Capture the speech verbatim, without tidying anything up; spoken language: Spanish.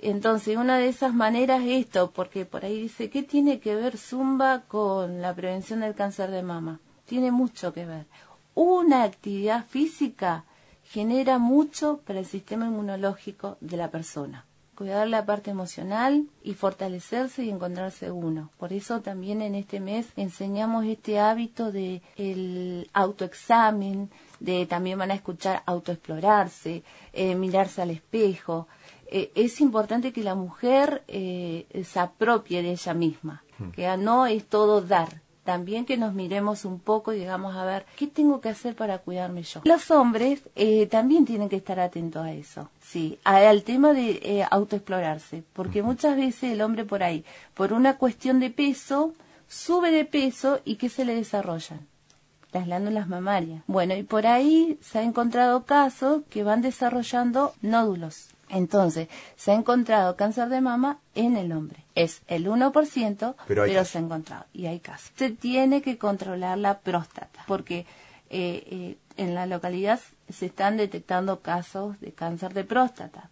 Entonces, una de esas maneras es esto, porque por ahí dice, ¿qué tiene que ver Zumba con la prevención del cáncer de mama? Tiene mucho que ver. Una actividad física genera mucho para el sistema inmunológico de la persona. Cuidar la parte emocional y fortalecerse y encontrarse uno. Por eso también en este mes enseñamos este hábito de el autoexamen, de también van a escuchar autoexplorarse, eh, mirarse al espejo. Eh, es importante que la mujer eh, se apropie de ella misma, que no es todo dar. También que nos miremos un poco y digamos, a ver, ¿qué tengo que hacer para cuidarme yo? Los hombres eh, también tienen que estar atentos a eso, sí, al tema de eh, autoexplorarse, porque muchas veces el hombre por ahí, por una cuestión de peso, sube de peso y ¿qué se le desarrollan? Las glándulas mamarias. Bueno, y por ahí se ha encontrado casos que van desarrollando nódulos. Entonces, se ha encontrado cáncer de mama en el hombre. Es el uno por ciento, pero, pero se ha encontrado. Y hay casos. Se tiene que controlar la próstata, porque eh, eh, en la localidad se están detectando casos de cáncer de próstata.